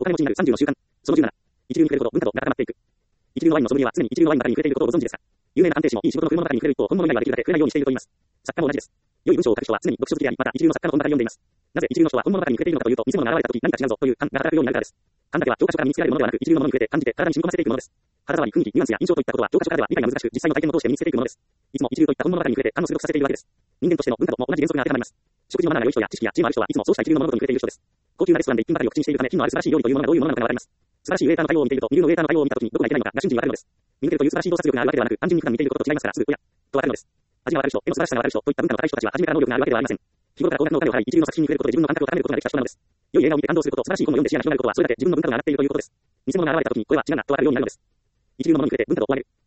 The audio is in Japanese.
お金持ちになる30の習慣。その17。一流に触れるほど文化度が高まっていく。一流のワインのソムリエは常に一流のワインの中に触れていることをご存知ですか？有名な鑑定士もいい仕事の食い物の中に触れる一方、本物以外はできるだけ触れないようにしていると言います。作家も同じです。良い文章を書く人は常に読書好きであり、また一流の作家の本ばかり読んでいます。なぜ一流の人は本物の中に触れているのかというと、偽物が現れた時何か違うぞという感が働くようになるからです。感だけは教科書から身につけられるものではなく、一流のものに触れて感じて体に染み込ませていくものです。肌触り、雰囲気、ニュアンスや印象といったことは教科書からでは理解が難しく、実際の体験を通して身につけていくものです。いつも一流といった本物の中に触れて感を鋭くさせているわけです。人間としての文化とも同じ原則が当てはまります。食事のマナーが良い人や知識や知恵のある人はいつもそうした一流のものとに触れている人です。高級なレストランで一品ばかりを口にしているため、品のある素晴らしい料理というものがどういうものなのかがわかります。素晴らしいウェイターの対応を見ていると、二流のウェイターの対応を見たときにどこがいけないのかが瞬時にわかるのです。見抜けるという素晴らしい洞察力があるわけではなく、単純に普段見ていることと違いますから、すぐ、おや、とわかるのです。味がわかる人、絵の素晴らしさがわかる人といった文化の高い人たちは初めから能力があるわけではありません。日頃から高額のお金を払い、一流の作品に触れることで自分の感覚を高めることができた人なのです。良い映画を見て感動すること、素晴らしい本を読んで視野が広がることは、それだけ自分の文化度が上がっているということです。偽物が現れたときに、これは違うなとわかるようになるのです。一流のものに触れて文化度を上げる。